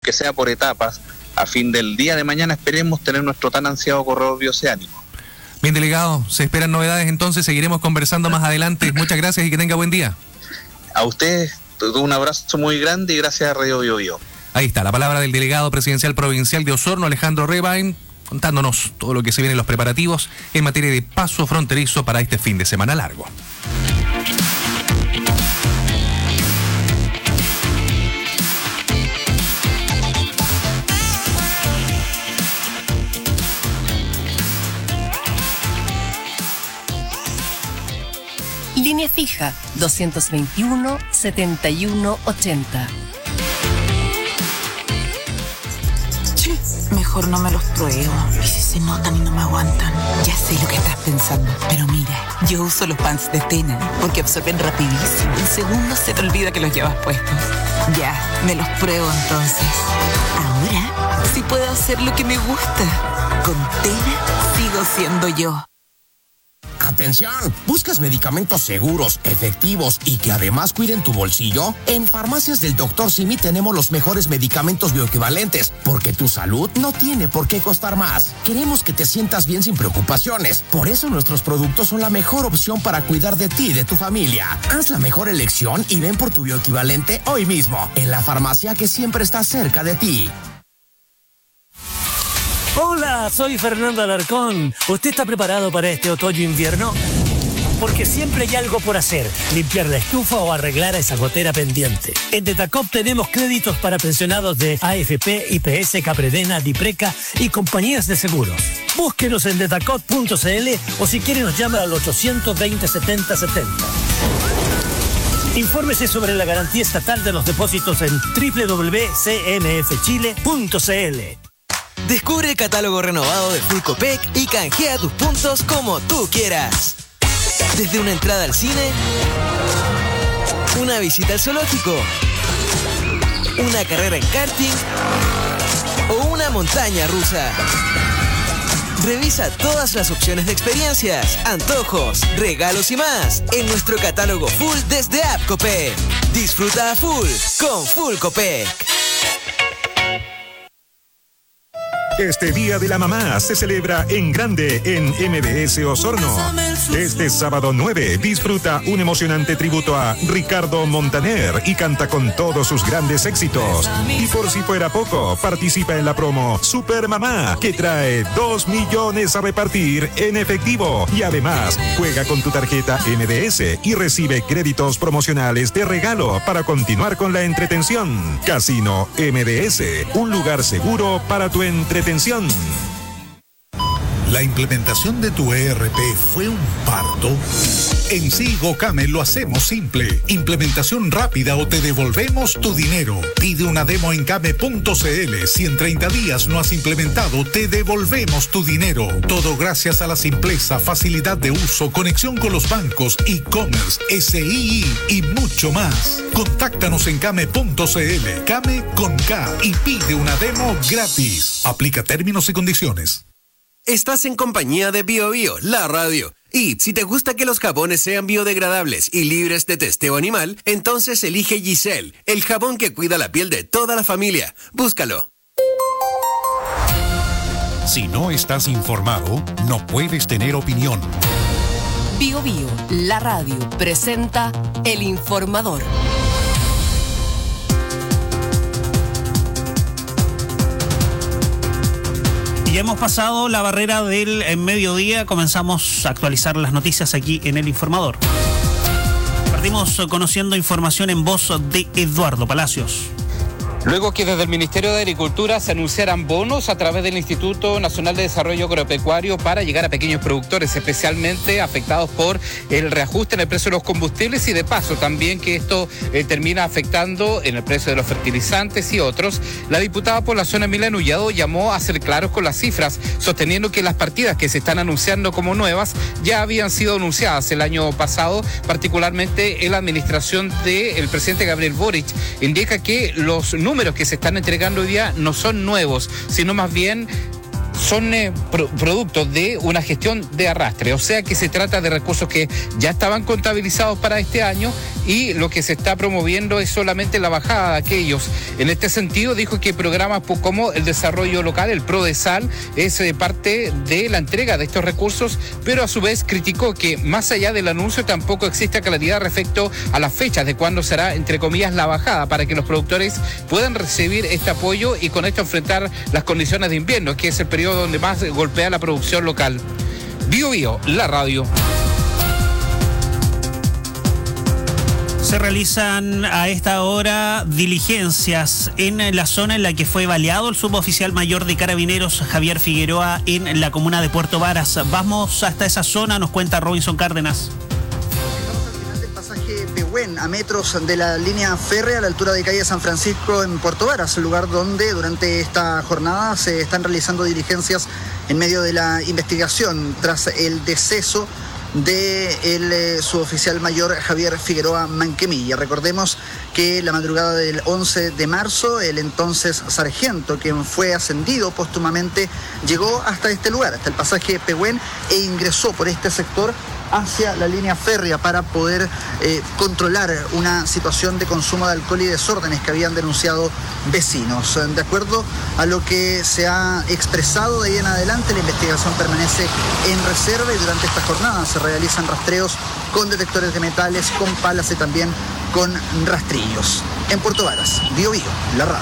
que sea por etapas, a fin del día de mañana esperemos tener nuestro tan ansiado corredor bioceánico. Bien, delegado, se esperan novedades entonces, seguiremos conversando más adelante. Muchas gracias y que tenga buen día. A ustedes un abrazo muy grande y gracias a Radio Bio Bio. Ahí está, la palabra del delegado presidencial provincial de Osorno, Alejandro Rebain, contándonos todo lo que se viene en los preparativos en materia de paso fronterizo para este fin de semana largo. Línea fija 221-7180. Mejor no me los pruebo. Y si se notan y no me aguantan. Ya sé lo que estás pensando. Pero mira, yo uso los pants de Tena porque absorben rapidísimo. En segundos se te olvida que los llevas puestos. Ya, me los pruebo entonces. Ahora sí puedo hacer lo que me gusta. Con Tena sigo siendo yo. ¡Atención! ¿Buscas medicamentos seguros, efectivos y que además cuiden tu bolsillo? En Farmacias del Dr. Simi tenemos los mejores medicamentos bioequivalentes, porque tu salud no tiene por qué costar más. Queremos que te sientas bien sin preocupaciones. Por eso nuestros productos son la mejor opción para cuidar de ti y de tu familia. Haz la mejor elección y ven por tu bioequivalente hoy mismo, en la farmacia que siempre está cerca de ti. Hola, soy Fernando Alarcón. ¿Usted está preparado para este otoño-invierno? Porque siempre hay algo por hacer, limpiar la estufa o arreglar a esa gotera pendiente. En Detacop tenemos créditos para pensionados de AFP, IPS, Capredena, Dipreca y compañías de seguros. Búsquenos en detacop.cl o si quiere nos llama al 820-7070. Infórmese sobre la garantía estatal de los depósitos en www.cmfchile.cl. Descubre el catálogo renovado de Full Copec y canjea tus puntos como tú quieras. Desde una entrada al cine, una visita al zoológico, una carrera en karting o una montaña rusa. Revisa todas las opciones de experiencias, antojos, regalos y más en nuestro catálogo full desde App Copec. Disfruta a full con Full Copec. Este Día de la Mamá se celebra en grande en MBS Osorno. Este sábado 9 disfruta un emocionante tributo a Ricardo Montaner y canta con todos sus grandes éxitos. Y por si fuera poco, participa en la promo Super Mamá, que trae 2 millones a repartir en efectivo. Y además, juega con tu tarjeta MBS y recibe créditos promocionales de regalo para continuar con la entretención. Casino MBS, un lugar seguro para tu entretención. ¿La implementación de tu ERP fue un parto? En Sigo Came lo hacemos simple. Implementación rápida o te devolvemos tu dinero. Pide una demo en came.cl. Si en 30 días no has implementado, te devolvemos tu dinero. Todo gracias a la simpleza, facilidad de uso, conexión con los bancos, e-commerce, SII y mucho más. Contáctanos en came.cl. Came con K y pide una demo gratis. Aplica términos y condiciones. Estás en compañía de Bio Bio, la radio. Y si te gusta que los jabones sean biodegradables y libres de testeo animal, entonces elige Giselle, el jabón que cuida la piel de toda la familia. Búscalo. Si no estás informado, no puedes tener opinión. Bio Bio, la radio, presenta El Informador. Y hemos pasado la barrera del mediodía, comenzamos a actualizar las noticias aquí en El Informador. Partimos conociendo información en voz de Eduardo Palacios. Luego que desde el Ministerio de Agricultura se anunciaran bonos a través del Instituto Nacional de Desarrollo Agropecuario para llegar a pequeños productores, especialmente afectados por el reajuste en el precio de los combustibles y de paso también que esto termina afectando en el precio de los fertilizantes y otros, la diputada por la zona Emilia Nullado llamó a ser claros con las cifras, sosteniendo que las partidas que se están anunciando como nuevas ya habían sido anunciadas el año pasado, particularmente en la administración del presidente Gabriel Boric. Indica que los números que se están entregando hoy día no son nuevos, sino más bien son producto de una gestión de arrastre, o sea que se trata de recursos que ya estaban contabilizados para este año y lo que se está promoviendo es solamente la bajada de aquellos. En este sentido, dijo que programas como el desarrollo local, el PRODESAL, es parte de la entrega de estos recursos, pero a su vez criticó que más allá del anuncio tampoco existe claridad respecto a las fechas de cuándo será, entre comillas, la bajada, para que los productores puedan recibir este apoyo y con esto enfrentar las condiciones de invierno, que es el periodo donde más golpea la producción local. Bío Bío, la radio. Se realizan a esta hora diligencias en la zona en la que fue baleado el suboficial mayor de Carabineros Javier Figueroa en la comuna de Puerto Varas. Vamos hasta esa zona, nos cuenta Robinson Cárdenas. A metros de la línea férrea a la altura de calle San Francisco en Puerto Varas, lugar donde durante esta jornada se están realizando diligencias en medio de la investigación tras el deceso del suboficial mayor Javier Figueroa Manquemilla. Recordemos que la madrugada del 11 de marzo, el entonces sargento, quien fue ascendido póstumamente, llegó hasta este lugar, hasta el pasaje Pehuen, e ingresó por este sector hacia la línea férrea para poder controlar una situación de consumo de alcohol y desórdenes que habían denunciado vecinos. De acuerdo a lo que se ha expresado de ahí en adelante, la investigación permanece en reserva y durante esta jornada se realizan rastreos con detectores de metales, con palas y también con rastrillos. En Puerto Varas, Bío Bío, la radio.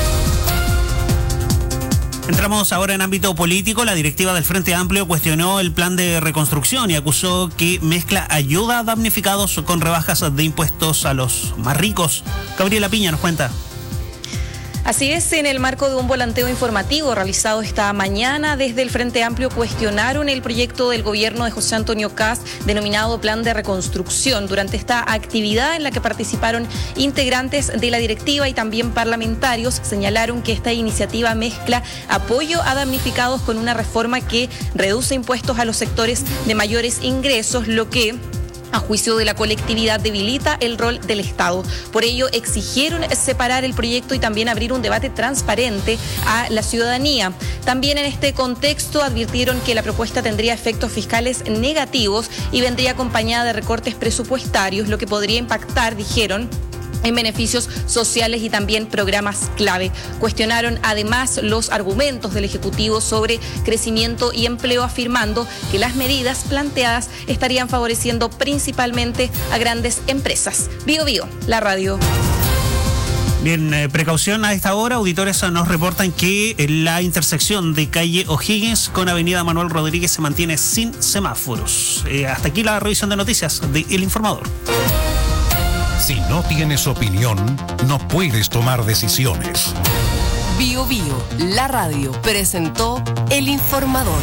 Entramos ahora en ámbito político. La directiva del Frente Amplio cuestionó el plan de reconstrucción y acusó que mezcla ayuda a damnificados con rebajas de impuestos a los más ricos. Gabriela Piña nos cuenta. Así es, en el marco de un volanteo informativo realizado esta mañana desde el Frente Amplio cuestionaron el proyecto del gobierno de José Antonio Kast denominado Plan de Reconstrucción. Durante esta actividad en la que participaron integrantes de la directiva y también parlamentarios, señalaron que esta iniciativa mezcla apoyo a damnificados con una reforma que reduce impuestos a los sectores de mayores ingresos, lo que a juicio de la colectividad debilita el rol del Estado. Por ello exigieron separar el proyecto y también abrir un debate transparente a la ciudadanía. También en este contexto advirtieron que la propuesta tendría efectos fiscales negativos y vendría acompañada de recortes presupuestarios, lo que podría impactar, dijeron, en beneficios sociales y también programas clave. Cuestionaron además los argumentos del Ejecutivo sobre crecimiento y empleo, afirmando que las medidas planteadas estarían favoreciendo principalmente a grandes empresas. Bío Bío, la radio. Bien, precaución a esta hora. Auditores nos reportan que la intersección de calle O'Higgins con avenida Manuel Rodríguez se mantiene sin semáforos. Hasta aquí la revisión de noticias de El Informador. Si no tienes opinión, no puedes tomar decisiones. Bío Bío, la radio, presentó El Informador.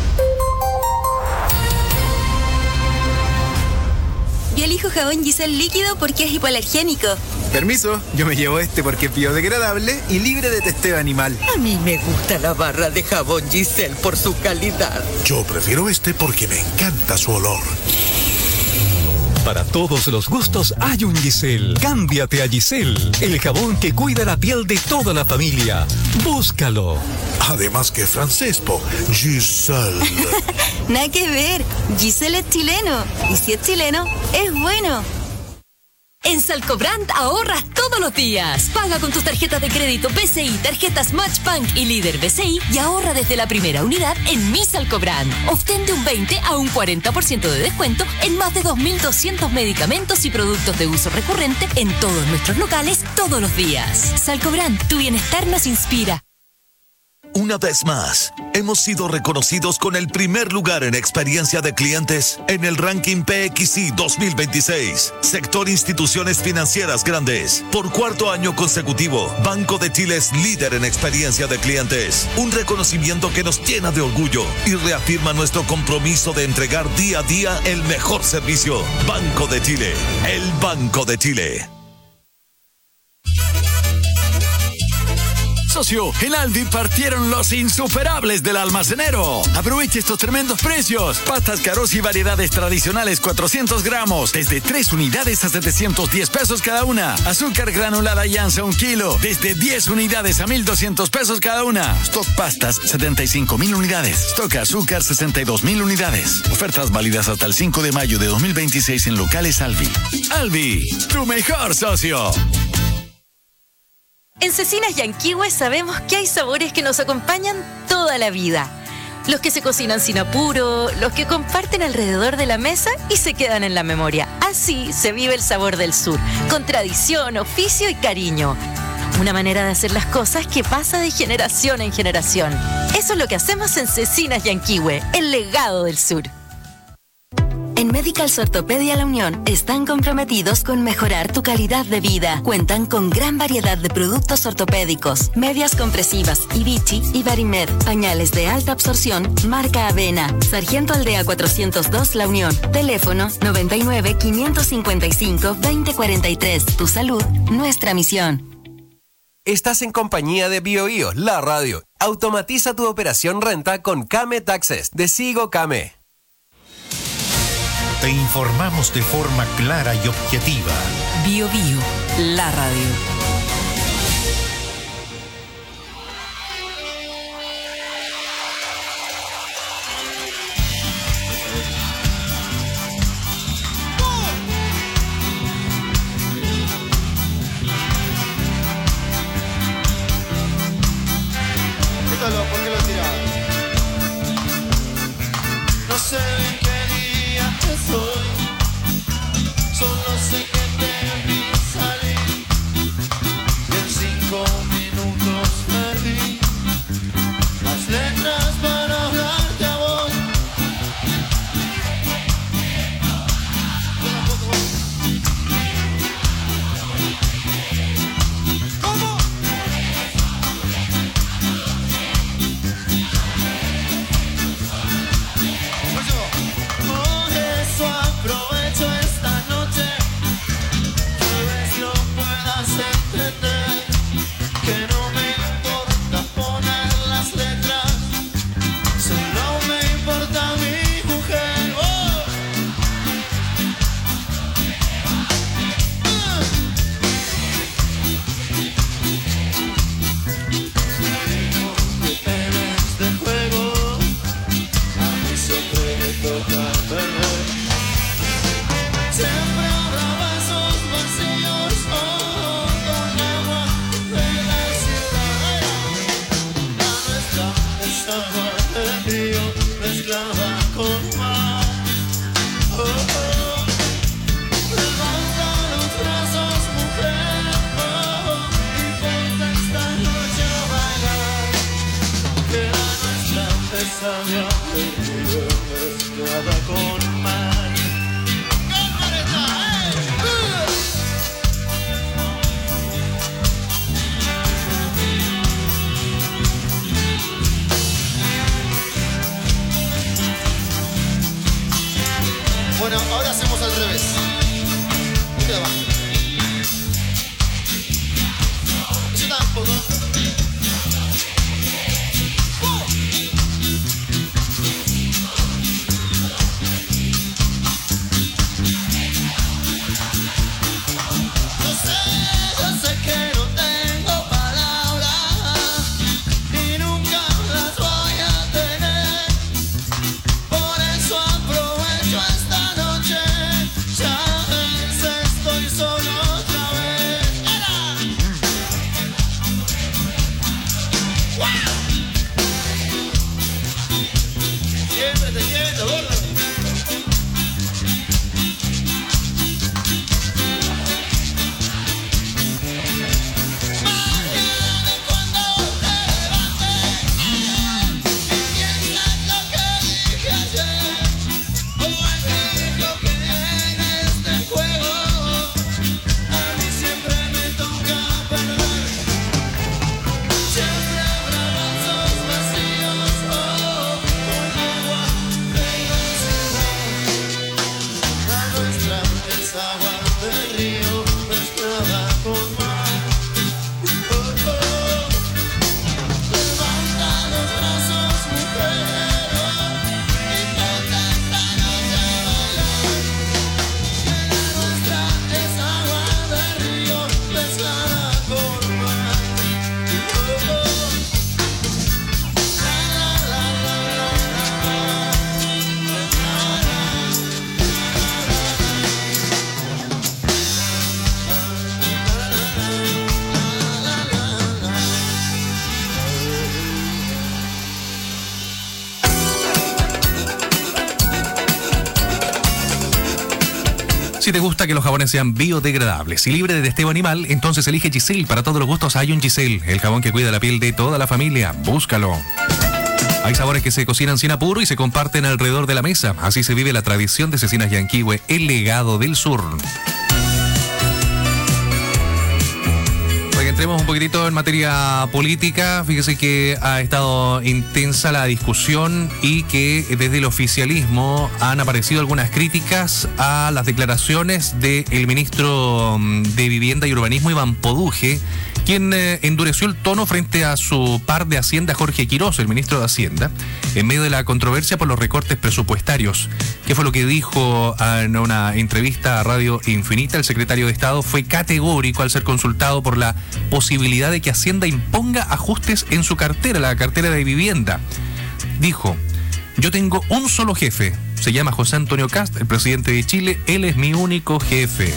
Yo elijo jabón Giselle líquido porque es hipoalergénico. Permiso, yo me llevo este porque es biodegradable y libre de testeo animal. A mí me gusta la barra de jabón Giselle por su calidad. Yo prefiero este porque me encanta su olor. Para todos los gustos hay un Giselle. Cámbiate a Giselle, el jabón que cuida la piel de toda la familia. Búscalo. Además que francés, po. Giselle. Nada que ver. Giselle es chileno. Y si es chileno, es bueno. En Salcobrand ahorras todos los días. Paga con tus tarjetas de crédito BCI, tarjetas Matchbank y Líder BCI y ahorra desde la primera unidad en Mi Salcobrand. Obtén de un 20 a un 40% de descuento en más de 2.200 medicamentos y productos de uso recurrente en todos nuestros locales todos los días. Salcobrand, tu bienestar nos inspira. Una vez más, hemos sido reconocidos con el primer lugar en experiencia de clientes en el ranking PXI 2026. Sector Instituciones Financieras Grandes. Por cuarto año consecutivo, Banco de Chile es líder en experiencia de clientes. Un reconocimiento que nos llena de orgullo y reafirma nuestro compromiso de entregar día a día el mejor servicio. Banco de Chile, el Banco de Chile. Socio, en Aldi partieron los insuperables del almacenero. Aproveche estos tremendos precios. Pastas Carosi y variedades tradicionales 400 gramos, desde 3 unidades a 710 pesos cada una. Azúcar granulada Yanza 1 kilo, desde 10 unidades a 1,200 pesos cada una. Stock pastas 75,000 unidades. Stock azúcar 62,000 unidades. Ofertas válidas hasta el 5 de mayo de 2026 en locales Alvi. Alvi, tu mejor socio. En Cecinas Yanquihue sabemos que hay sabores que nos acompañan toda la vida. Los que se cocinan sin apuro, los que comparten alrededor de la mesa y se quedan en la memoria. Así se vive el sabor del sur, con tradición, oficio y cariño. Una manera de hacer las cosas que pasa de generación en generación. Eso es lo que hacemos en Cecinas Yanquihue, el legado del sur. En Medicals Ortopedia La Unión están comprometidos con mejorar tu calidad de vida. Cuentan con gran variedad de productos ortopédicos, medias compresivas, Vichy y Barimed, pañales de alta absorción, marca Avena. Sargento Aldea 402 La Unión. Teléfono 99 555 2043. Tu salud, nuestra misión. Estás en compañía de BioBio, la radio. Automatiza tu operación renta con Kame Taxes de Sigo Kame. Te informamos de forma clara y objetiva. BioBio, la radio. ¿Por qué lo tirás? No sé en qué día estoy, solo sé que te vi salir y en 5 minutos perdí las letras para hablarte a vos. ¿Cómo? Por eso aprovecho esta noche, tal vez lo puedas entender, que no me importa poner las letras, solo me importa mi mujer. Que eres de juego, a mí siempre me toca perder. Siempre habrá vasos vacíos, con agua de la ciudad. La nuestra es agua de río mezclada con mar. Levanta los brazos, mujer, y ponte esta noche a bailar. Que la nuestra es agua de río mezclada con mar. Bueno, ahora hacemos al revés. Un dedo abajo. Yo tampoco. Yo sé que no tengo palabras y nunca las voy a tener. Por eso aprovecho esta noche, ya ves, estoy solo otra vez. ¡Wow! Siempre te quiero, gordo. Mañana cuando te levantes y piensas lo que dije ayer, o el que dijo que en este juego a mí siempre me toca perder. Siempre habrá Si te gusta que los jabones sean biodegradables y libres de testeo animal, entonces elige Giselle. Para todos los gustos hay un Giselle, el jabón que cuida la piel de toda la familia. Búscalo. Hay sabores que se cocinan sin apuro y se comparten alrededor de la mesa. Así se vive la tradición de Cecinas Yanquihue, el legado del sur. Para que entremos un poquitito en materia política, fíjese que ha estado intensa la discusión y que desde el oficialismo han aparecido algunas críticas a las declaraciones del ministro de Vivienda y Urbanismo, Iván Poduje, quien endureció el tono frente a su par de Hacienda, Jorge Quirós, el ministro de Hacienda, en medio de la controversia por los recortes presupuestarios. ¿Qué fue lo que dijo en una entrevista a Radio Infinita? El secretario de Estado fue categórico al ser consultado por la posibilidad de que Hacienda imponga ajustes en su cartera, la cartera de vivienda. Dijo: yo tengo un solo jefe, se llama José Antonio Kast, el presidente de Chile, él es mi único jefe.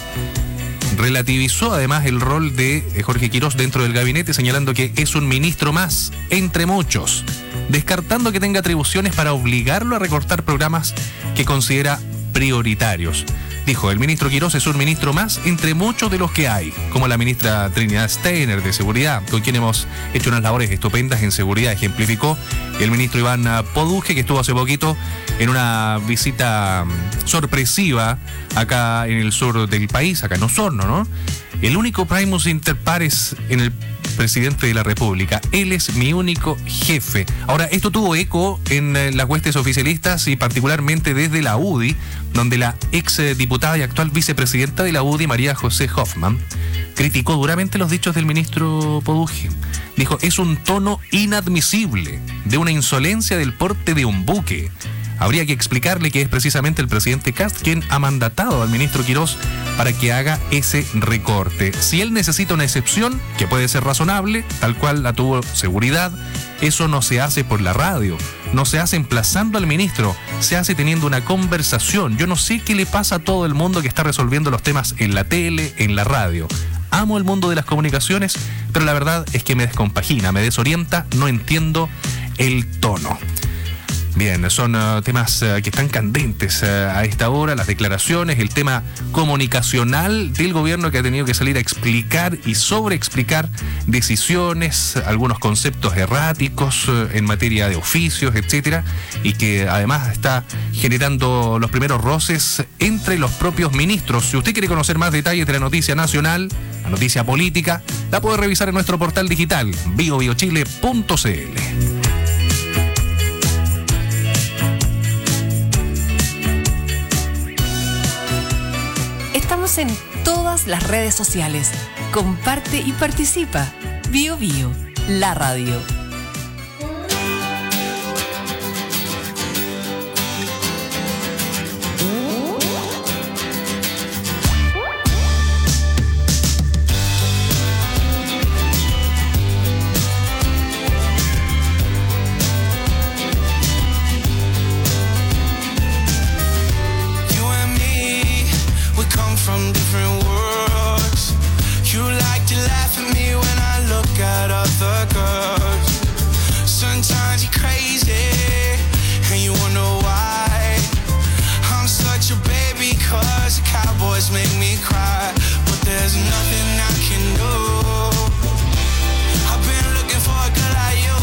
Relativizó además el rol de Jorge Quirós dentro del gabinete, señalando que es un ministro más, entre muchos, descartando que tenga atribuciones para obligarlo a recortar programas que considera prioritarios. Dijo: el ministro Quirós es un ministro más entre muchos de los que hay, como la ministra Trinidad Steiner de Seguridad, con quien hemos hecho unas labores estupendas en seguridad, ejemplificó el ministro Iván Poduje, que estuvo hace poquito en una visita sorpresiva acá en el sur del país, acá en Osorno, ¿no? El único primus inter pares en el presidente de la República. Él es mi único jefe. Ahora, esto tuvo eco en las huestes oficialistas y particularmente desde la UDI, donde la ex diputada y actual vicepresidenta de la UDI, María José Hoffman, criticó duramente los dichos del ministro Poduje. Dijo: es un tono inadmisible, de una insolencia del porte de un buque. Habría que explicarle que es precisamente el presidente Kast quien ha mandatado al ministro Quirós para que haga ese recorte. Si él necesita una excepción, que puede ser razonable, tal cual la tuvo Seguridad, eso no se hace por la radio, no se hace emplazando al ministro, se hace teniendo una conversación. Yo no sé qué le pasa a todo el mundo que está resolviendo los temas en la tele, en la radio. Amo el mundo de las comunicaciones, pero la verdad es que me descompagina, me desorienta, no entiendo el tono. Bien, son temas que están candentes a esta hora, las declaraciones, el tema comunicacional del gobierno, que ha tenido que salir a explicar y sobreexplicar decisiones, algunos conceptos erráticos en materia de oficios, etcétera, y que además está generando los primeros roces entre los propios ministros. Si usted quiere conocer más detalles de la noticia nacional, la noticia política, la puede revisar en nuestro portal digital biobiochile.cl. Estamos en todas las redes sociales. Comparte y participa. Bio Bio, la radio. From different worlds. You like to laugh at me when I look at other girls. Sometimes you're crazy and you wonder why. I'm such a baby cause the Cowboys make me cry. But there's nothing I can do. I've been looking for a girl like you.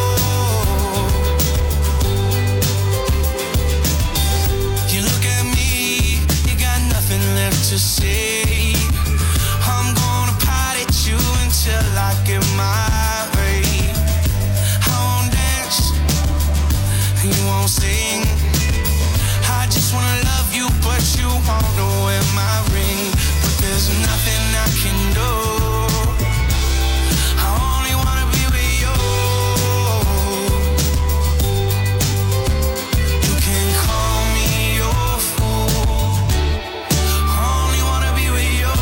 You look at me, you got nothing left to say. I'm gonna pot at you until I get my way. I won't dance, you won't sing. I just wanna love you, but you wanna wear my ring. But there's nothing I can do. I only wanna be with you. You can call me your fool. Only wanna be with you.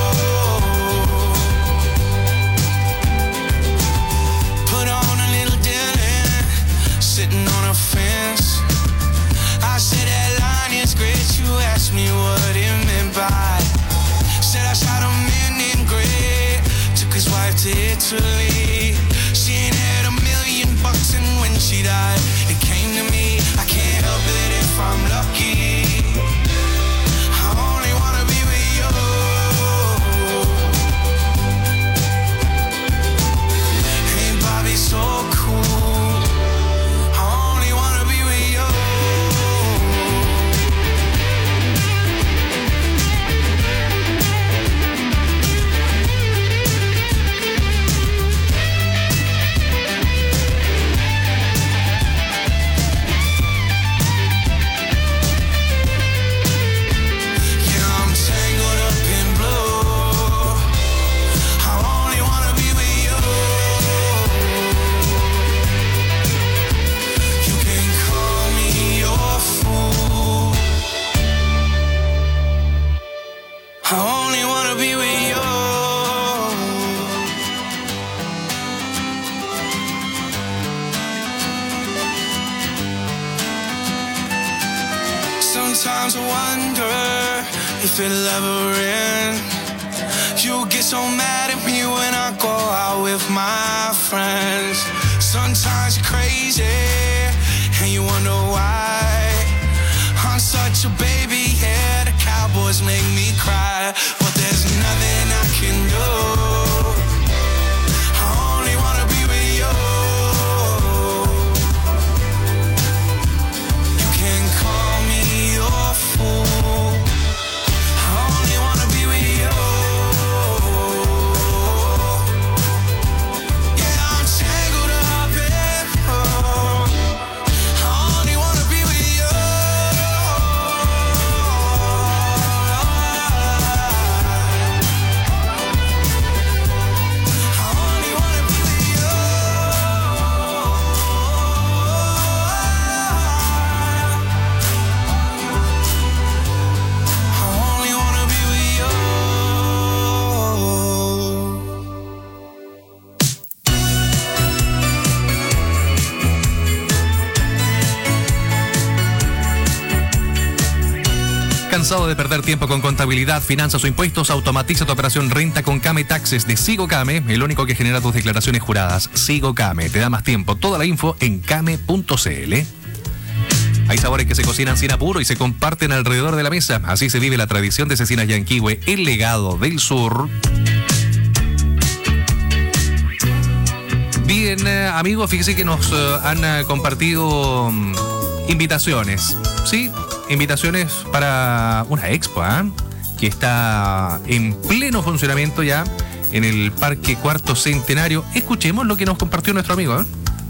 Put on a little Dylan, sitting on a fence. I said that line is great. You asked me what it meant by. Said I shot a man in gray. Took his wife to Italy. She ain't had $1 million, and when she died, it came to me. I can't help it if I'm lucky. I only wanna be Sometimes I wonder if it'll ever end. You get so mad at me when I go out with my friends. Sometimes you're crazy and you wonder why. I'm such a baby, yeah, the Cowboys make me cry. But there's nothing I can do. I only wanna be with you. You can call me your fool. I only wanna be with you. Yeah, I'm tangled up in you. I only wanna be with you. ¿Cansado de perder tiempo con contabilidad, finanzas o impuestos? Automatiza tu operación Renta con Came Taxes de SigoCame, el único que genera tus declaraciones juradas. SigoCame, te da más tiempo. Toda la info en came.cl. Hay sabores que se cocinan sin apuro y se comparten alrededor de la mesa. Así se vive la tradición de Cecinas Yanquihue, el legado del sur. Bien, amigos, fíjense que nos han compartido invitaciones, ¿sí? Invitaciones para una expo, que está en pleno funcionamiento ya en el Parque Cuarto Centenario. Escuchemos lo que nos compartió nuestro amigo.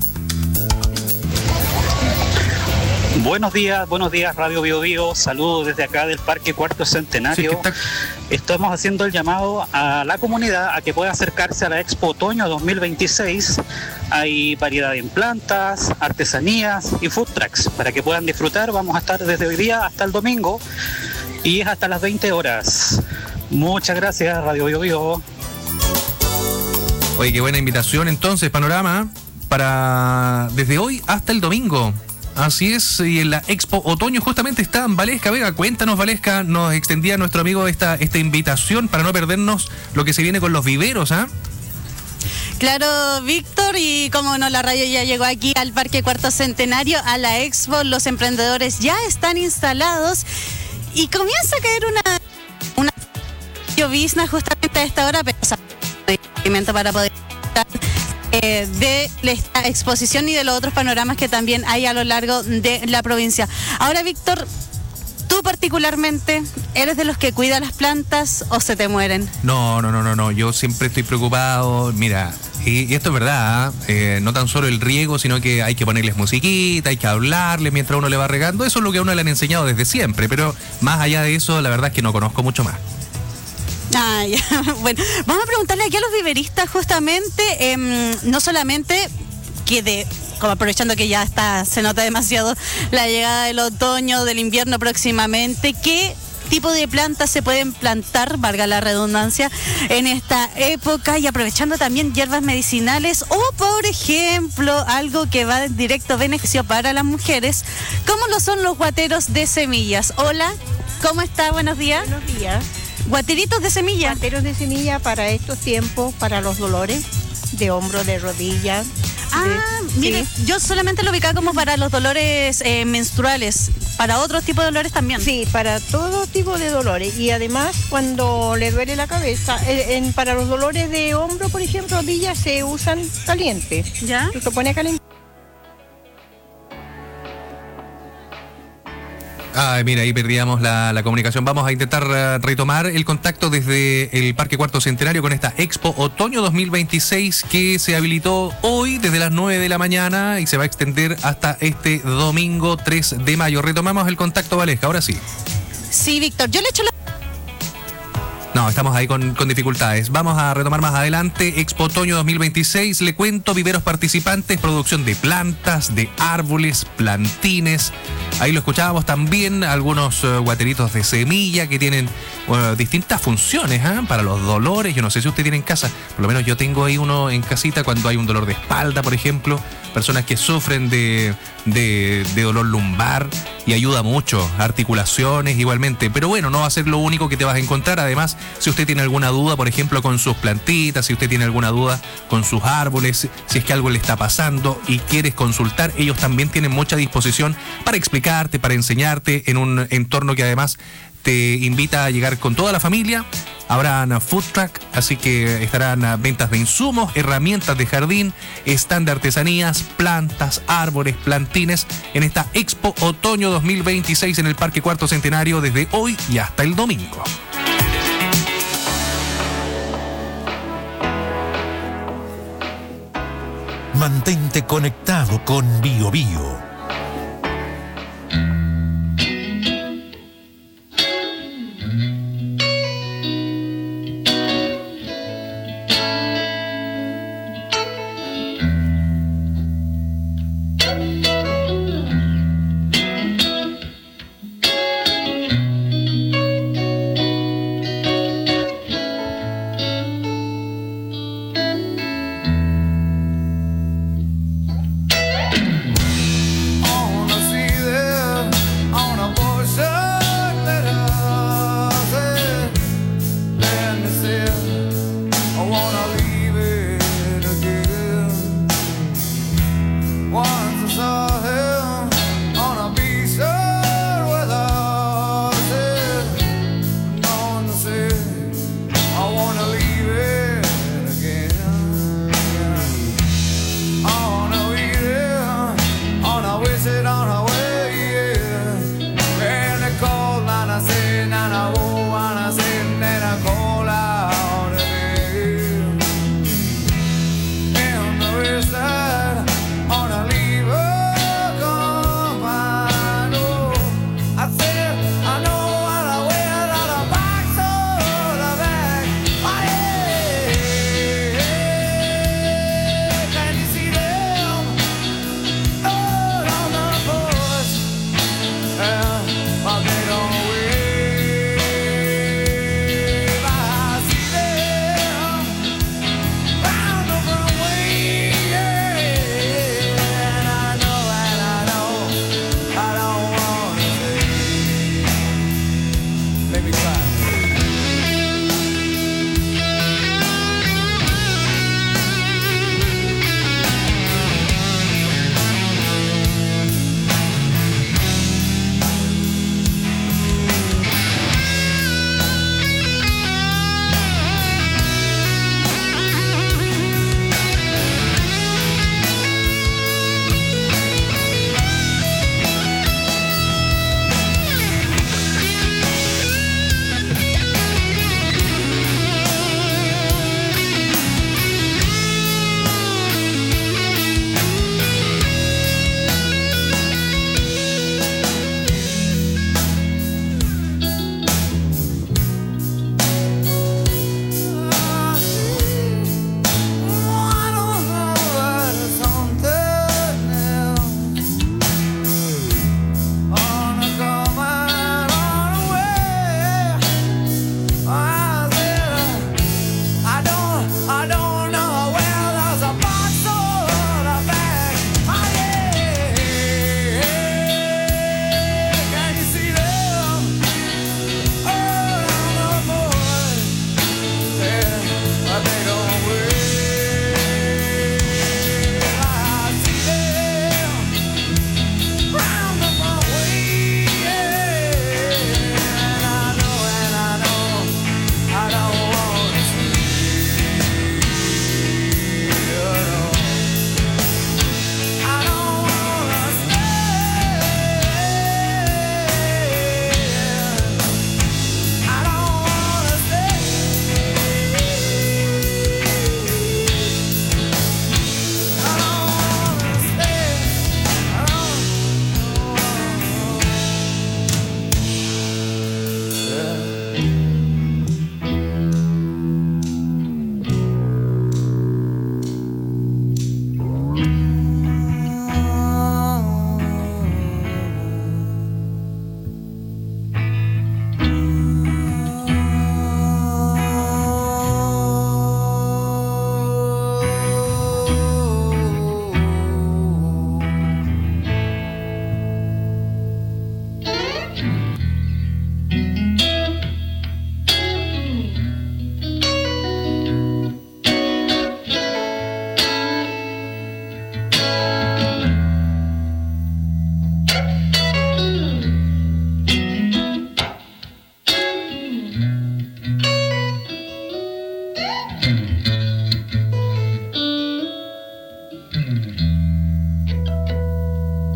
Buenos días Radio Bio Bio, saludos desde acá del Parque Cuarto Centenario. Sí, estamos haciendo el llamado a la comunidad a que pueda acercarse a la Expo Otoño 2026. Hay variedad en plantas, artesanías y food trucks para que puedan disfrutar. Vamos a estar desde hoy día hasta el domingo y es hasta las 20 horas. Muchas gracias Radio Bio Bio. Oye, qué buena invitación entonces, panorama para desde hoy hasta el domingo. Así es, y en la Expo Otoño justamente está en Valesca. Venga, cuéntanos, Valesca, nos extendía nuestro amigo esta invitación para no perdernos lo que se viene con los viveros, ¿ah? Claro, Víctor, y como no, la radio ya llegó aquí al Parque Cuarto Centenario, a la Expo. Los emprendedores ya están instalados y comienza a caer una llovizna justamente a esta hora, pero para poder de esta exposición y de los otros panoramas que también hay a lo largo de la provincia. Ahora, Víctor, ¿tú particularmente eres de los que cuida las plantas o se te mueren? No, yo siempre estoy preocupado. Mira, y esto es verdad, no tan solo el riego, sino que hay que ponerles musiquita, hay que hablarles mientras uno le va regando. Eso es lo que a uno le han enseñado desde siempre, pero más allá de eso, la verdad es que no conozco mucho más. Ah, ya. Bueno, vamos a preguntarle aquí a los viveristas justamente, no solamente que como aprovechando que ya se nota demasiado la llegada del otoño, del invierno próximamente, ¿qué tipo de plantas se pueden plantar, valga la redundancia, en esta época? Y aprovechando también hierbas medicinales o, por ejemplo, algo que va en directo beneficio para las mujeres, como lo son los guateros de semillas. Hola, ¿cómo está? Buenos días. Buenos días. Guateritos de semilla. Guateros de semilla para estos tiempos, para los dolores de hombro, de rodilla. Mire, sí. Yo solamente lo ubicaba como para los dolores menstruales, para otros tipos de dolores también. Sí, para todo tipo de dolores. Y además, cuando le duele la cabeza, para los dolores de hombro, por ejemplo, rodillas, se usan caliente. ¿Ya? Se pone caliente. Mira, ahí perdíamos la comunicación. Vamos a intentar retomar el contacto desde el Parque Cuarto Centenario con esta Expo Otoño 2026 que se habilitó hoy desde las 9 de la mañana y se va a extender hasta este domingo 3 de mayo. Retomamos el contacto, Valesca, ahora sí. Sí, Víctor, yo le echo la... No, estamos ahí con dificultades. Vamos a retomar más adelante. Expo Otoño 2026. Le cuento, viveros participantes, producción de plantas, de árboles, plantines, Ahí lo escuchábamos también, algunos guateritos de semilla que tienen distintas funciones para los dolores. Yo no sé si usted tiene en casa, por lo menos yo tengo ahí uno en casita cuando hay un dolor de espalda, por ejemplo, personas que sufren de dolor lumbar, y ayuda mucho, articulaciones igualmente. Pero bueno, no va a ser lo único que te vas a encontrar. Además, si usted tiene alguna duda, por ejemplo, con sus plantitas, si usted tiene alguna duda con sus árboles, si es que algo le está pasando y quieres consultar, ellos también tienen mucha disposición para explicarte, para enseñarte en un entorno que además te invita a llegar con toda la familia. Habrán food truck, así que estarán ventas de insumos, herramientas de jardín, stand de artesanías, plantas, árboles, plantines en esta Expo Otoño 2026 en el Parque Cuarto Centenario desde hoy y hasta el domingo. Mantente conectado con BioBio.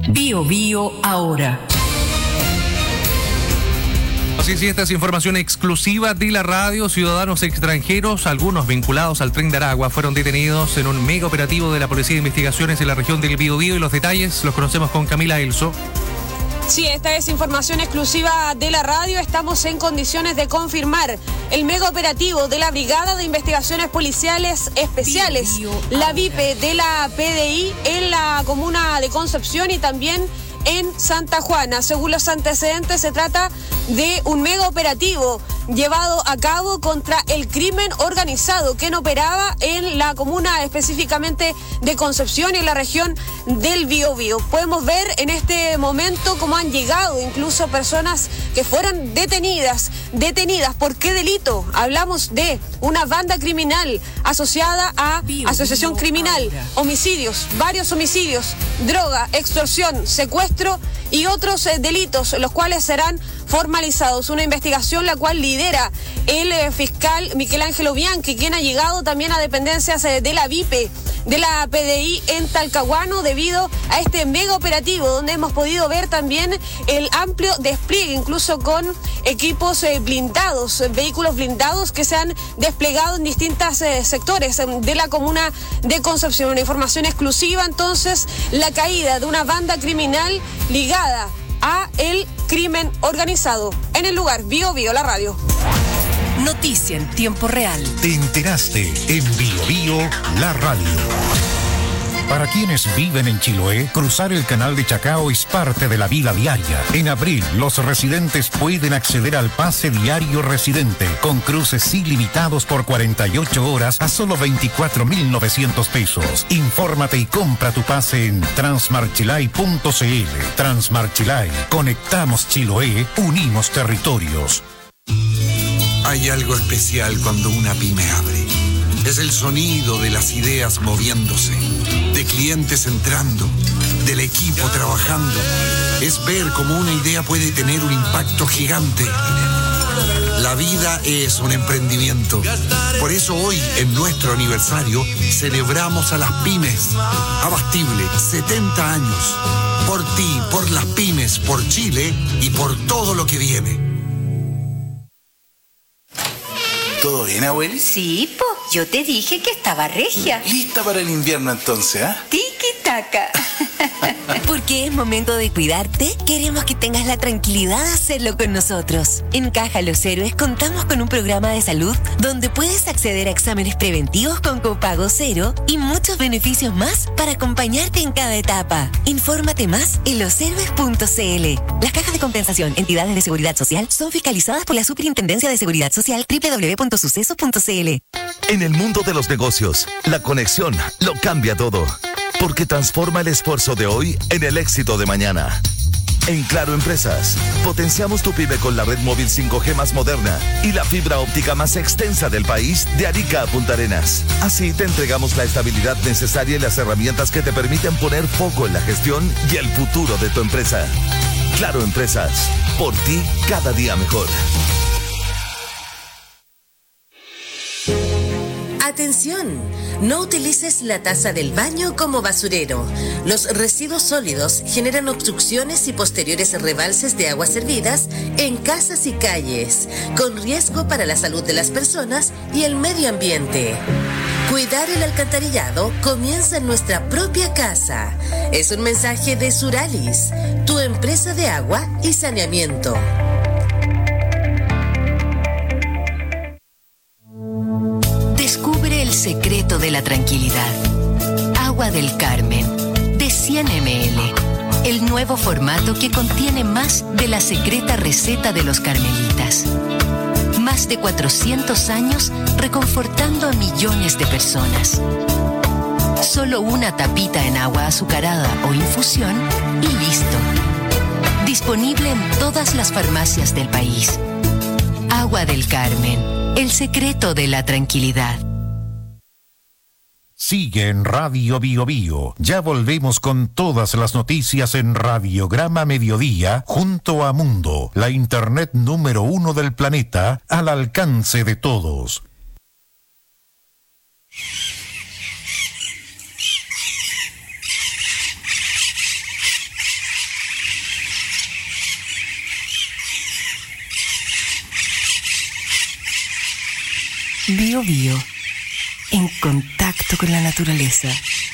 Bio Bio ahora. Así es, esta es información exclusiva de la radio. Ciudadanos extranjeros, algunos vinculados al Tren de Aragua, fueron detenidos en un mega operativo de la Policía de Investigaciones en la región del Biobío, y los detalles los conocemos con Camila Elso. Sí, esta es información exclusiva de la radio. Estamos en condiciones de confirmar el mega operativo de la Brigada de Investigaciones Policiales Especiales, la VIPE de la PDI en la comuna de Concepción y también en Santa Juana. Según los antecedentes, se trata de un mega operativo llevado a cabo contra el crimen organizado que operaba en la comuna específicamente de Concepción y en la región del Biobío. Podemos ver en este momento cómo han llegado incluso personas que fueron detenidas. ¿Por qué delito? Hablamos de una banda criminal asociada a asociación criminal, homicidios, varios homicidios, droga, extorsión, secuestro y otros delitos, los cuales serán formalizados. Una investigación la cual lidera el fiscal Miguel Ángelo Bianchi, quien ha llegado también a dependencias de la VIPE de la PDI en Talcahuano debido a este mega operativo, donde hemos podido ver también el amplio despliegue, incluso con equipos blindados, vehículos blindados que se han desplegado en distintos sectores de la comuna de Concepción. Una información exclusiva, entonces, la caída de una banda criminal ligada a el crimen organizado. En el lugar, Bio Bio, la radio. Noticia en tiempo real. Te enteraste en Bio Bio, la radio. Para quienes viven en Chiloé, cruzar el canal de Chacao es parte de la vida diaria. En abril, los residentes pueden acceder al pase diario residente, con cruces ilimitados por 48 horas a solo 24.900 pesos. Infórmate y compra tu pase en transmarchilay.cl. Transmarchilay, conectamos Chiloé, unimos territorios. Hay algo especial cuando una pyme abre. Es el sonido de las ideas moviéndose, de clientes entrando, del equipo trabajando. Es ver cómo una idea puede tener un impacto gigante. La vida es un emprendimiento. Por eso hoy, en nuestro aniversario, celebramos a las pymes. Abastible, 70 años. Por ti, por las pymes, por Chile y por todo lo que viene. ¿Todo bien, abueli? Sí, po. Yo te dije que estaba regia. Lista para el invierno entonces, ¿ah? Tiki-taka. Porque es momento de cuidarte, queremos que tengas la tranquilidad de hacerlo con nosotros. En Caja Los Héroes contamos con un programa de salud donde puedes acceder a exámenes preventivos con copago cero y muchos beneficios más para acompañarte en cada etapa. Infórmate más en loshéroes.cl. Las cajas de compensación, entidades de seguridad social, son fiscalizadas por la Superintendencia de Seguridad Social, www.sucesos.cl. En el mundo de los negocios, la conexión lo cambia todo, porque transforma el esfuerzo de hoy en el éxito de mañana. En Claro Empresas, potenciamos tu pyme con la red móvil 5G más moderna y la fibra óptica más extensa del país, de Arica a Punta Arenas. Así te entregamos la estabilidad necesaria y las herramientas que te permiten poner foco en la gestión y el futuro de tu empresa. Claro Empresas, por ti cada día mejor. Atención, no utilices la taza del baño como basurero. Los residuos sólidos generan obstrucciones y posteriores rebalses de aguas servidas en casas y calles, con riesgo para la salud de las personas y el medio ambiente. Cuidar el alcantarillado comienza en nuestra propia casa. Es un mensaje de Suralis, tu empresa de agua y saneamiento. Descubre el secreto de la tranquilidad. Agua del Carmen, de 100 ml. El nuevo formato que contiene más de la secreta receta de los carmelitas. Más de 400 años reconfortando a millones de personas. Solo una tapita en agua azucarada o infusión y listo. Disponible en todas las farmacias del país. Agua del Carmen, el secreto de la tranquilidad. Sigue en Radio Bio Bio. Ya volvemos con todas las noticias en Radiograma Mediodía junto a Mundo, la internet número 1 del planeta, al alcance de todos. Bio Bio, en contacto con la naturaleza.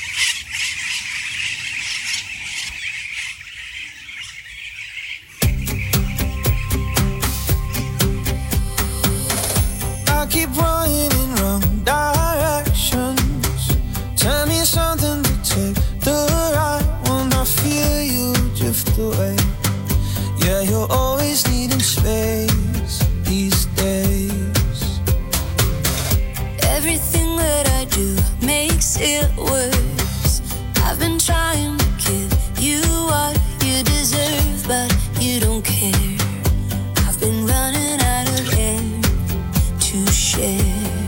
I keep running in wrong directions. Tell me something to take the right when I feel you drift away. Yeah, you're always needing space these days. Everything that I do makes it worse. I've been trying to give you what you deserve, but you don't care. I've been running out of air to share.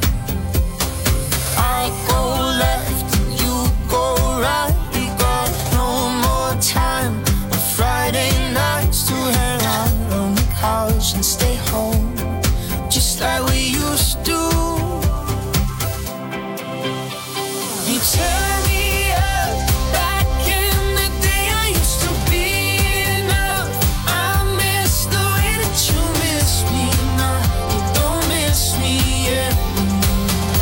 I go left, you go right. We got no more time on Friday nights to hang out on the couch and stay home, just like we used to. You turn me up. Back in the day I used to be enough. I miss the way that you miss me now. You don't miss me anymore.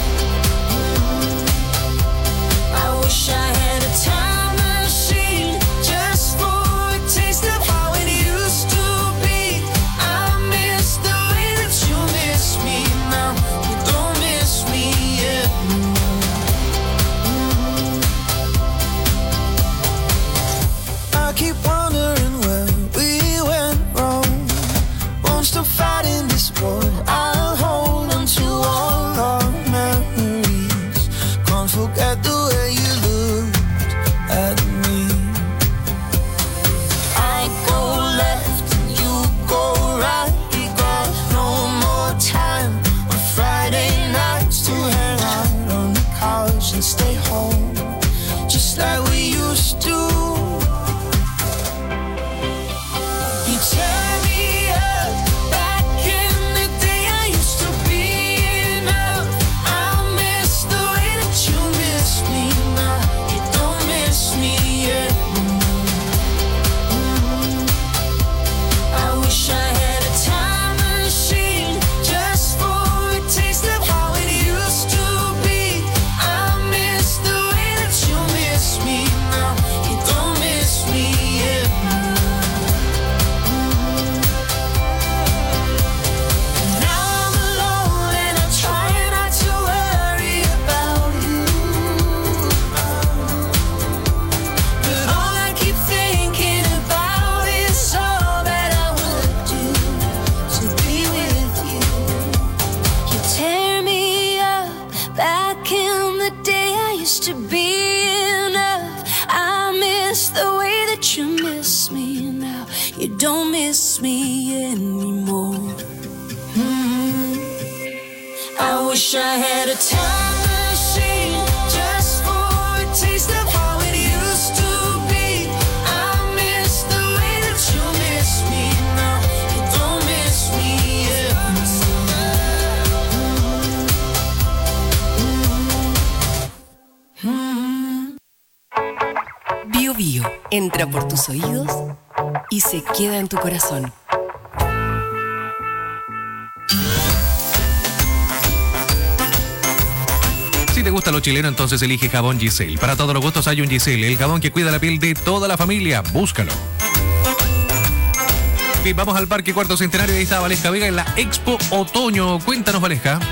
I wish I had a time machine just for a taste of how it used to be. I miss the way that you miss me now. You don't miss me anymore. I keep wondering where we went wrong. Won't stop fighting this war. I'll hold on to all our memories. Can't forget the way you looked at me. I go left and you go right. We got no more time on Friday nights to hang out on the couch and stay home, just like we used to. You turn me up. Back in the day I used to be enough. I miss the way that you miss me now. You don't miss me anymore. I wish I had a time machine just for a taste of how it used to be. I miss the way that you miss me now. You don't miss me anymore. Now I'm alone and I try not to worry about you, but all I keep thinking about is all that I would do to be with you. You tear me up. Back in the day I used to be enough. I miss the way that you miss me now. You don't miss me anymore. I wish I had a time machine just for a taste of how it used to be. I miss the way that you miss me now. You don't miss me anymore. Bio Bio entra por tus oídos y se queda en tu corazón. Si te gusta lo chileno, entonces elige jabón Giselle. Para todos los gustos hay un Giselle, el jabón que cuida la piel de toda la familia. Búscalo. Bien, vamos al Parque Cuarto Centenario. Ahí está Valesca Vega en la Expo Otoño. Cuéntanos, Valesca.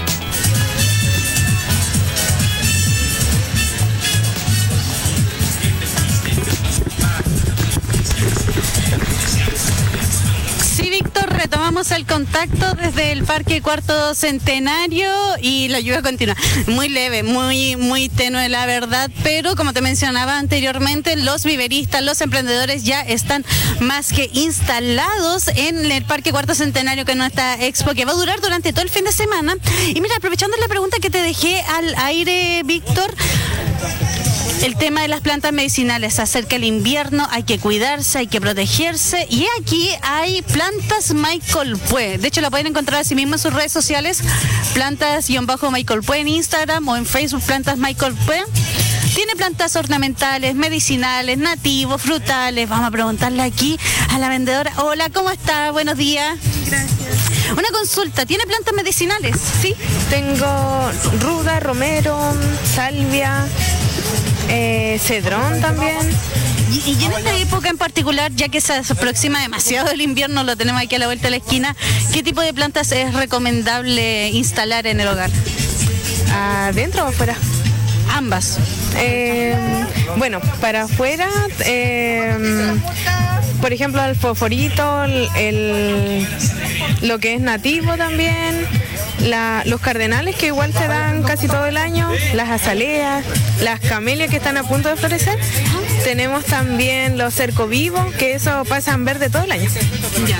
Sí, Víctor, retomamos el contacto desde el Parque Cuarto Centenario y la lluvia continúa. Muy leve, muy tenue, la verdad, pero como te mencionaba anteriormente, los viveristas, los emprendedores ya están más que instalados en el Parque Cuarto Centenario, que es nuestra expo que va a durar durante todo el fin de semana. Y mira, aprovechando la pregunta que te dejé al aire, Víctor, el tema de las plantas medicinales. Se acerca el invierno, hay que cuidarse, hay que protegerse. Y aquí hay plantas Michael Pue. De hecho, la pueden encontrar así mismo en sus redes sociales. Plantas-Michael Pue en Instagram o en Facebook, Plantas Michael Pue. Tiene plantas ornamentales, medicinales, nativos, frutales. Vamos a preguntarle aquí a la vendedora. Hola, ¿cómo está? Buenos días. Gracias. Una consulta, ¿tiene plantas medicinales? Sí. Tengo ruda, romero, salvia, cedrón también. Y en esta época en particular, ya que se aproxima demasiado el invierno, lo tenemos aquí a la vuelta de la esquina, ¿qué tipo de plantas es recomendable instalar en el hogar? ¿Adentro o afuera? Ambas. Bueno, para afuera, por ejemplo, el fosforito, lo que es nativo también, los cardenales que igual se dan casi todo el año, las azaleas, las camelias que están a punto de florecer. Tenemos también los cercovivos, que eso pasan verde todo el año. Ya.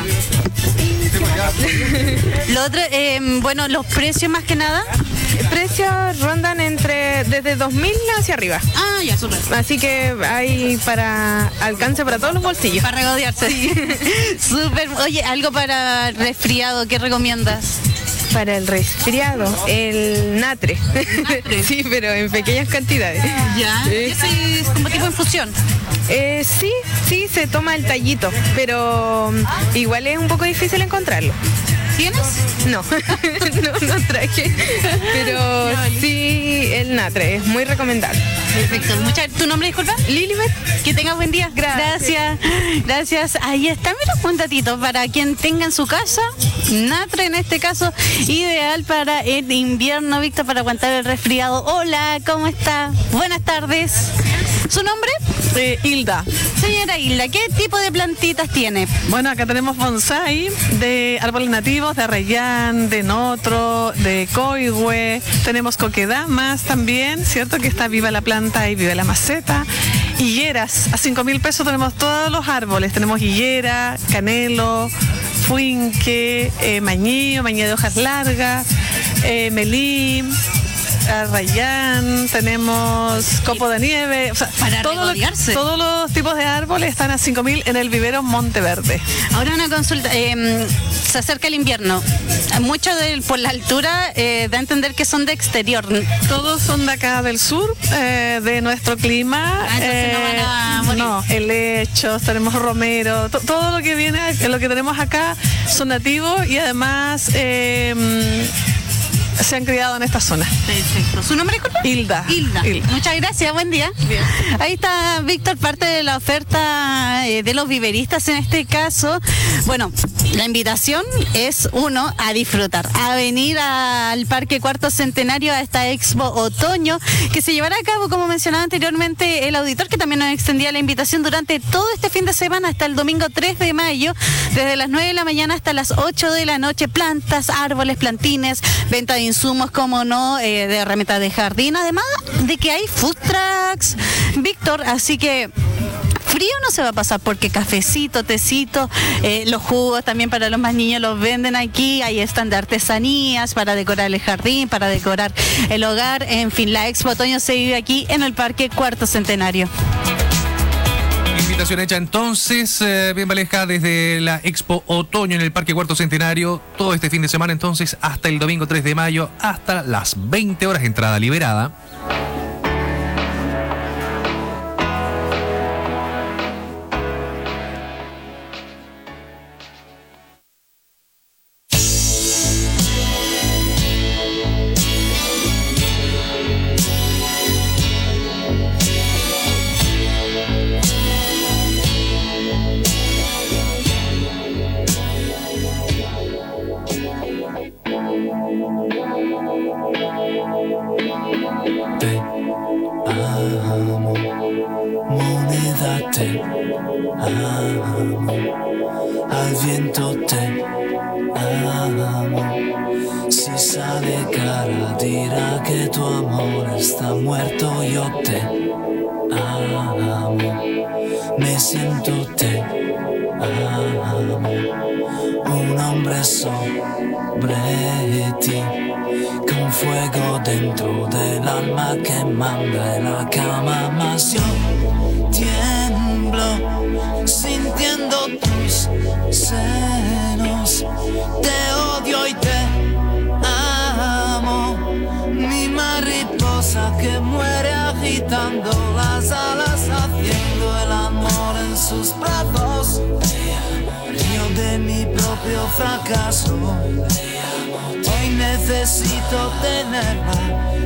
Lo otro, bueno, los precios más que nada. Precios rondan desde 2.000 hacia arriba. Ah, ya, súper. Así que hay para alcance para todos los bolsillos. Para regodearse. Sí. Súper. Oye, algo para resfriado, ¿qué recomiendas? Para el resfriado, el natre. Sí, pero en pequeñas cantidades. ¿Ya? ¿Ese es como tipo infusión? Sí, se toma el tallito, pero igual es un poco difícil encontrarlo. ¿Tienes? No, no traje, pero sí el natre, es muy recomendable. Perfecto. ¿Tu nombre, disculpa? Lilibet. Que tengas buen día. Gracias. Ahí está, mira, un datito para quien tenga en su casa, natre en este caso, ideal para el invierno, Víctor, para aguantar el resfriado. Hola, ¿cómo está? Buenas tardes. ¿Su nombre? Hilda. Señora Hilda, ¿qué tipo de plantitas tiene? Bueno, acá tenemos bonsái de árboles nativos, de arrayán, de notro, de coihue. Tenemos coquedamas también, ¿cierto? Que está viva la planta y viva la maceta. Higueras, a 5.000 pesos tenemos todos los árboles. Tenemos higuera, canelo, fuinque, mañío de hojas largas, melí, arrayán, tenemos copo de nieve, o sea, para todos los tipos de árboles están a 5.000 en el vivero Monteverde. Ahora una consulta, se acerca el invierno, mucho por la altura da a entender que son de exterior. Todos son de acá del sur, de nuestro clima. Entonces no van a morir. No, helechos, tenemos romero, todo lo que viene, lo que tenemos acá son nativos y además se han criado en esta zona. Perfecto. ¿Su nombre, disculpa? Hilda. Muchas gracias, buen día. Bien. Ahí está, Víctor, parte de la oferta de los viveristas en este caso. Bueno, la invitación es a disfrutar, a venir al Parque Cuarto Centenario, a esta Expo Otoño, que se llevará a cabo, como mencionaba anteriormente el auditor, que también nos extendía la invitación durante todo este fin de semana hasta el domingo 3 de mayo, desde las 9 de la mañana hasta las 8 de la noche, plantas, árboles, plantines, venta de insumos, como no, de herramientas de jardín, además de que hay food trucks, Víctor, así que frío no se va a pasar porque cafecito, tecito, los jugos también para los más niños los venden aquí, ahí están de artesanías para decorar el jardín, para decorar el hogar, en fin, la Expo Otoño se vive aquí en el Parque Cuarto Centenario. Invitación hecha entonces, bien Valesca, desde la Expo Otoño en el Parque Cuarto Centenario, todo este fin de semana entonces hasta el domingo 3 de mayo, hasta las 20 horas, entrada liberada. Al viento te amo. Si sale cara dirá que tu amor está muerto. Yo te amo. Me siento te amo. Un hombre sobre ti, con fuego dentro del alma que manda en la cama. Mas yo tiemblo sintiendo tus senos. Te odio y te amo, mi mariposa que muere agitando sus brazos. Río de mi propio fracaso. Hoy necesito tenerla.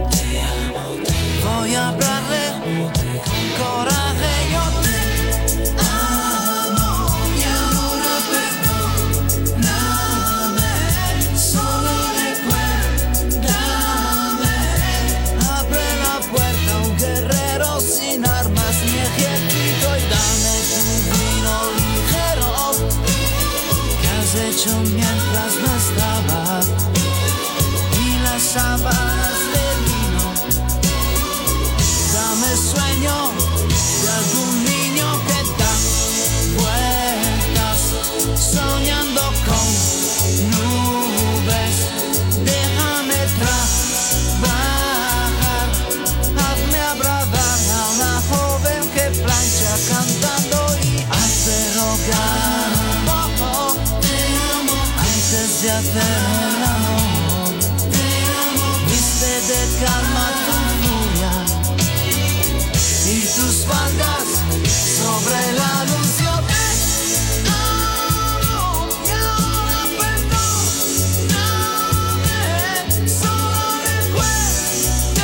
Voy a hablarle con coraje. Yo te amo y ahora perdóname. Solo recuérdame. Abre la puerta a un guerrero sin armas ni ejército y dame tu vino ligero que has hecho mientras no estaba y las sábanas de lino. Dame sueño de algún niño que da vueltas soñando con nubes. Déjame trabajar, hazme abrazar a una joven que plancha cantando y hace rogar un poco. Te amo antes de hacer el amor. Te amo, viste de calma tu furia y tus faldas sobre la luz. Yo te amo y ahora perdóname. Solo recuérdame.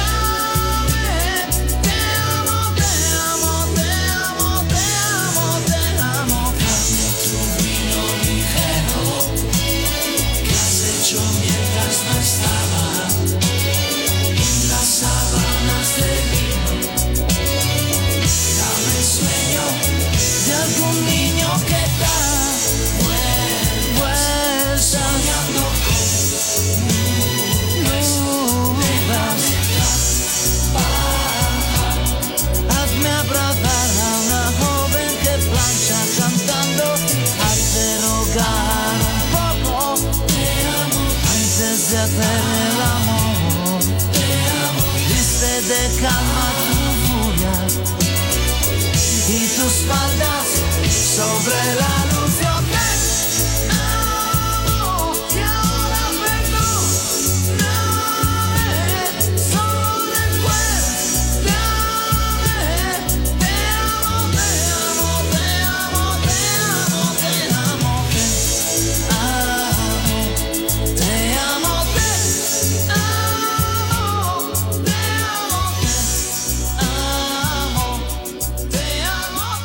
Te amo, te amo, te amo, te amo, te amo. Dame tu vino ligero que has hecho mientras no estaba en las sábanas de lino. Dame sueño de algún niño que da vueltas soñando con nubes. Hazme abrazar a una joven que plancha cantando. Hazte rogar un poco. Te amo antes de hacer el amor. Te amo, viste de calma tu furia y tus faldas sobre la luz. Yo te amo y ahora perdóname. Solo recuérdame. Te amo, te amo, te amo, te amo, te amo, te amo, te amo, te amo, te amo, te amo.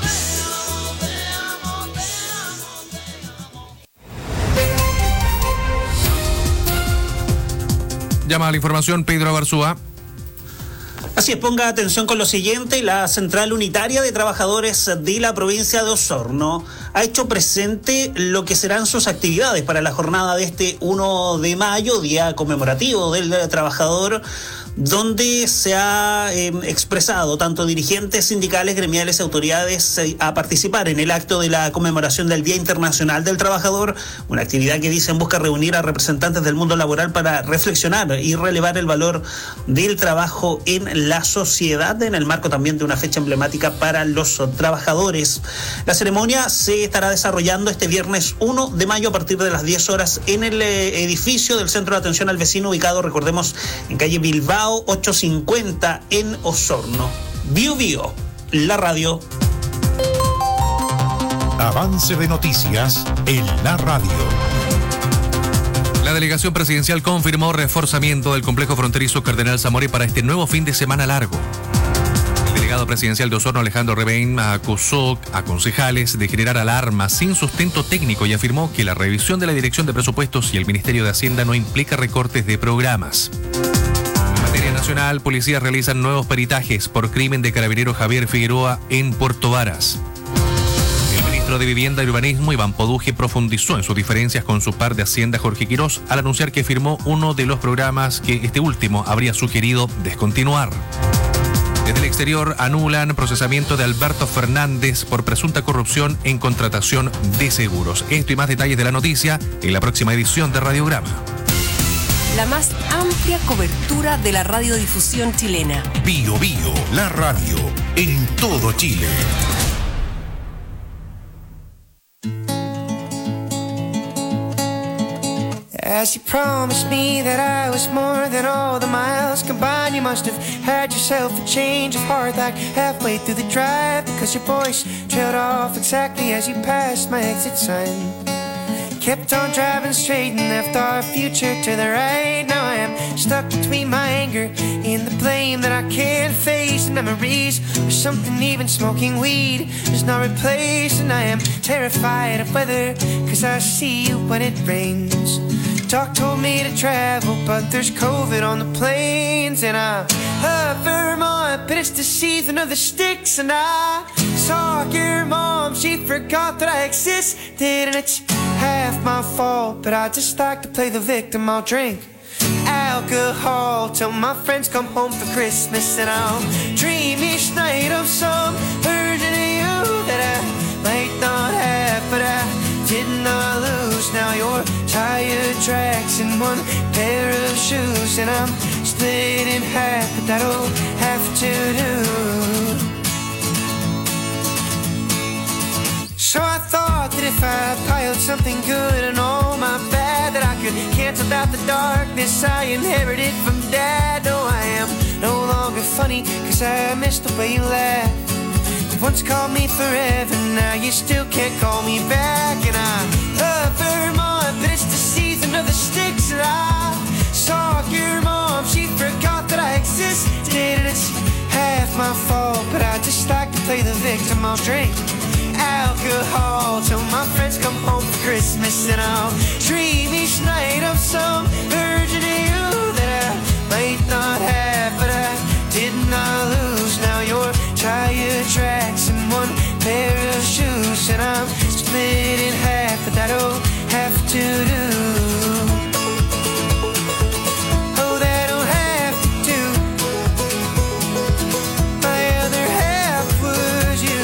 Llama a la información Pedro Abarzúa. Así es, ponga atención con lo siguiente. La Central Unitaria de Trabajadores de la provincia de Osorno ha hecho presente lo que serán sus actividades para la jornada de este 1 de mayo, día conmemorativo del trabajador, donde se ha expresado tanto dirigentes sindicales, gremiales y autoridades a participar en el acto de la conmemoración del Día Internacional del Trabajador, una actividad que dicen busca reunir a representantes del mundo laboral para reflexionar y relevar el valor del trabajo en la sociedad, en el marco también de una fecha emblemática para los trabajadores. La ceremonia se estará desarrollando este viernes 1 de mayo a partir de las 10 horas en el edificio del Centro de Atención al Vecino, ubicado, recordemos, en calle Bilbao 850 en Osorno. Bio Bio, la radio. Avance de noticias en la radio. La delegación presidencial confirmó reforzamiento del complejo fronterizo Cardenal Zamora para este nuevo fin de semana largo. El delegado presidencial de Osorno, Alejandro Rebein, acusó a concejales de generar alarma sin sustento técnico y afirmó que la revisión de la Dirección de Presupuestos y el Ministerio de Hacienda no implica recortes de programas. En materia nacional, policías realizan nuevos peritajes por crimen de carabinero Javier Figueroa en Puerto Varas. El ministro de Vivienda y Urbanismo, Iván Poduje, profundizó en sus diferencias con su par de Hacienda, Jorge Quirós, al anunciar que firmó uno de los programas que este último habría sugerido descontinuar. Desde el exterior anulan procesamiento de Alberto Fernández por presunta corrupción en contratación de seguros. Esto y más detalles de la noticia en la próxima edición de Radiograma. La más amplia cobertura de la radiodifusión chilena. Bio Bio, la radio, en todo Chile. As you promised me that I was more than all the miles combined, you must have had yourself a change of heart like halfway through the drive, because your voice trailed off exactly as you passed my exit sign. Kept on driving straight and left our future to the right. Now I am stuck between my anger and the blame that I can't face, and memories of something even smoking weed does not replace. And I am terrified of weather, cause I see you when it rains. Doc told me to travel, but there's COVID on the planes. And I love Vermont, but it's the season of the sticks. And I saw your mom, she forgot that I existed. And it's half my fault, but I just like to play the victim. I'll drink alcohol till my friends come home for Christmas. And I'll dream each night of some version of you that I might not have, but I did not lose. Now you're tire tracks and one pair of shoes, and I'm split in half, but that'll have to do. So I thought that if I piled something good and all my bad, that I could cancel out the darkness I inherited from Dad. No, I am no longer funny, cause I missed the way you laughed. You once called me forever, now you still can't call me back. And I love Vermont, but it's the season of the sticks. And I saw your mom, she forgot that I existed. And it's half my fault, but I just like to play the victim. I'll drink alcohol till my friends come home for Christmas. And I'll dream each night of some version of you that I might not have, but I did not lose. Now you're tire tracks and one pair of shoes, and I'm split in half, but that'll have to do. Oh, that'll have to do. My other half was you.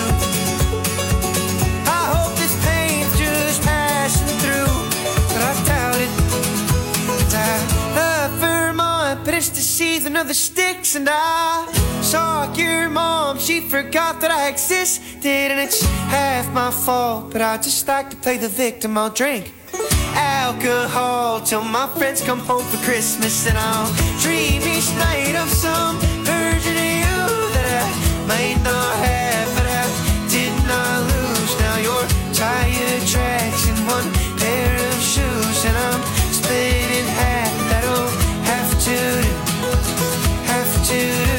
I hope this pain's just passing through, but I doubt it. 'Cause I love Vermont, but it's the season of the sticks. And I saw your mom, she forgot that I existed. And it's half my fault, but I just like to play the victim. I'll drink alcohol till my friends come home for Christmas. And I'll dream each night of some version of you that I might not have, but I did not lose. Now you're tire tracks and one pair of shoes, and I'm split in half. That'll have to do, have to do.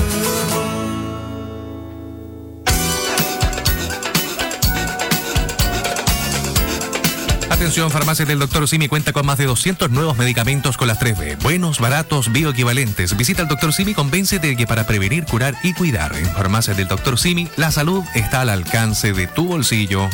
Atención, Farmacias del Dr. Simi cuenta con más de 200 nuevos medicamentos con las 3B. Buenos, baratos, bioequivalentes. Visita al Dr. Simi, convéncete de que para prevenir, curar y cuidar. En Farmacias del Dr. Simi, la salud está al alcance de tu bolsillo.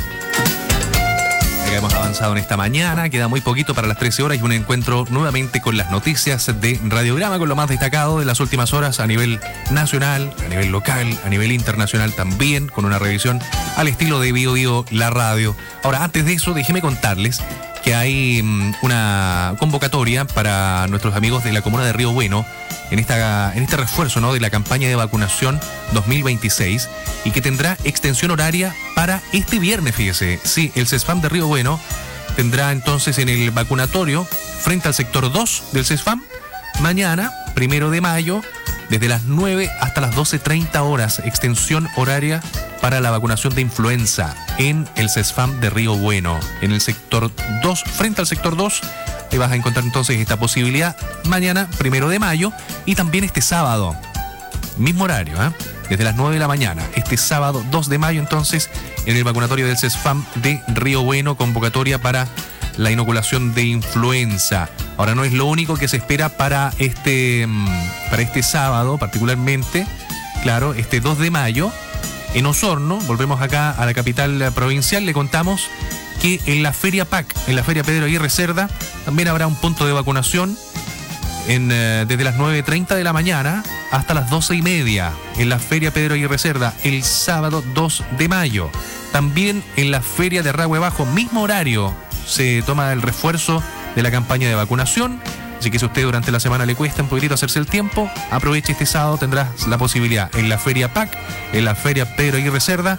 Ya hemos avanzado en esta mañana, queda muy poquito para las 13 horas y un encuentro nuevamente con las noticias de Radiograma, con lo más destacado de las últimas horas a nivel nacional, a nivel local, a nivel internacional también, con una revisión al estilo de Bio Bio, la radio. Ahora, antes de eso, déjeme contarles que hay una convocatoria para nuestros amigos de la comuna de Río Bueno en este refuerzo, ¿no?, de la campaña de vacunación 2026 y que tendrá extensión horaria para este viernes, fíjese. Sí, el CESFAM de Río Bueno tendrá entonces en el vacunatorio frente al sector 2 del CESFAM mañana, 1 de mayo, desde las 9 hasta las 12:30 horas, extensión horaria para la vacunación de influenza en el CESFAM de Río Bueno, en el sector 2, frente al sector 2. Ahí vas a encontrar entonces esta posibilidad mañana, 1 de mayo, y también este sábado, mismo horario, desde las 9 de la mañana, este sábado 2 de mayo entonces, en el vacunatorio del CESFAM de Río Bueno, convocatoria para la inoculación de influenza. Ahora, no es lo único que se espera para este sábado, particularmente, claro, este 2 de mayo, en Osorno. Volvemos acá a la capital provincial, le contamos que en la Feria PAC, en la Feria Pedro Aguirre Cerda, también habrá un punto de vacunación desde las 9:30 de la mañana hasta las 12:30 en la Feria Pedro Aguirre Cerda, el sábado 2 de mayo. También en la Feria de Rahue Bajo, mismo horario, se toma el refuerzo de la campaña de vacunación. Así que si a usted durante la semana le cuesta un poquitito hacerse el tiempo, aproveche este sábado, tendrás la posibilidad en la Feria PAC, en la Feria Pedro Aguirre Cerda,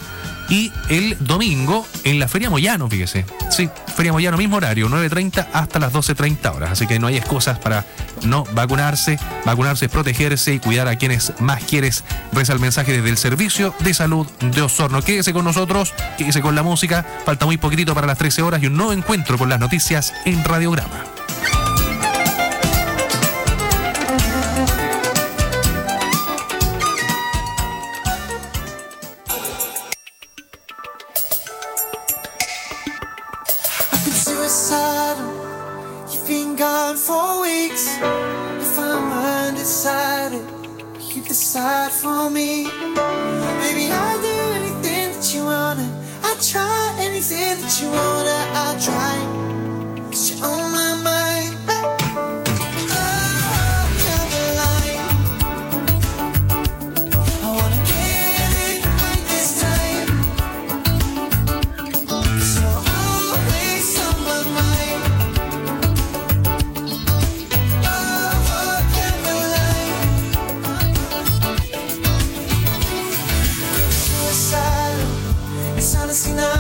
Y el domingo en la Feria Moyano, fíjese. Sí, Feria Moyano, mismo horario, 9:30 hasta las 12:30 horas. Así que no hay excusas para no vacunarse. Vacunarse es protegerse y cuidar a quienes más quieres. Reza el mensaje desde el Servicio de Salud de Osorno. Quédese con nosotros, quédese con la música. Falta muy poquitito para las 13 horas y un nuevo encuentro con las noticias en Radiograma. You've been gone for weeks. If I'm undecided, you decide for me. Baby, I'll do anything that you wanna. I'll try anything that you wanna. I'll try. 'Cause you're on my mind. Oh, Caroline, I wanna get it right this time. 'Cause you're always on my mind. It's honestly not